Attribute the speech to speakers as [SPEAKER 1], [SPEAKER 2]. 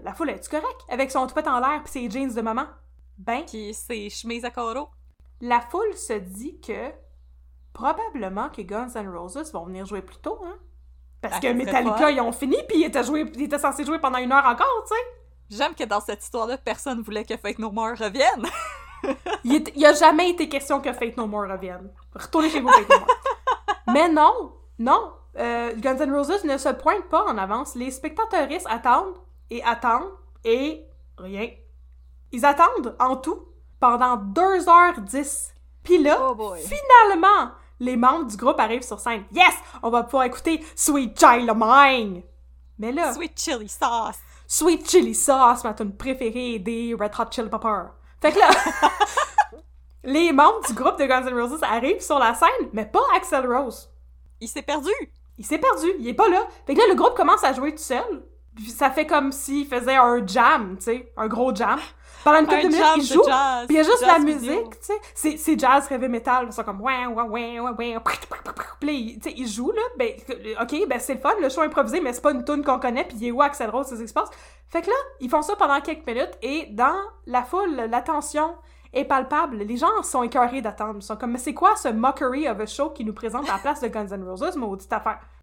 [SPEAKER 1] La foule, est-tu correcte? Avec son toupette en l'air pis ses jeans de maman? Ben...
[SPEAKER 2] Pis ses chemises à carreaux.
[SPEAKER 1] La foule se dit que probablement que Guns N' Roses vont venir jouer plus tôt, hein? Parce que Metallica, ils ont fini, puis ils étaient censés jouer pendant 1 heure encore, tu sais!
[SPEAKER 2] J'aime que dans cette histoire-là, personne voulait que Faith No More revienne.
[SPEAKER 1] Il a jamais été question que Faith No More revienne. Retournez chez vous, Faith No More. Mais non! Guns N' Roses ne se pointe pas en avance. Les spectateuristes attendent, et rien. Ils attendent, en tout, pendant 2h10. Puis là, finalement, les membres du groupe arrivent sur scène. Yes! On va pouvoir écouter Sweet Child of Mine! Mais là...
[SPEAKER 2] Sweet Chili Sauce!
[SPEAKER 1] Sweet Chili Sauce, ma tune préférée des Red Hot Chili Peppers. Fait que là... les membres du groupe de Guns N' Roses arrivent sur la scène, mais pas Axl Rose.
[SPEAKER 2] Il s'est perdu!
[SPEAKER 1] Il est pas là. Fait que là, le groupe commence à jouer tout seul. Puis ça fait comme s'il faisait un jam, tu sais, un gros jam. Pendant une couple de minutes, il joue, puis il y a juste la musique, tu sais. C'est jazz, heavy metal, ils sont comme puis tu sais, il joue, là, ben, ok, ben c'est le fun, le show improvisé, mais c'est pas une tune qu'on connaît, puis il est où Axl Rose, c'est ce qui se passe. Fait que là, ils font ça pendant quelques minutes, et dans la foule, l'attention est palpable. Les gens sont écœurés d'attendre. Ils sont comme, mais c'est quoi ce mockery of a show qui nous présente à la place de Guns N' Roses, maudite affaire?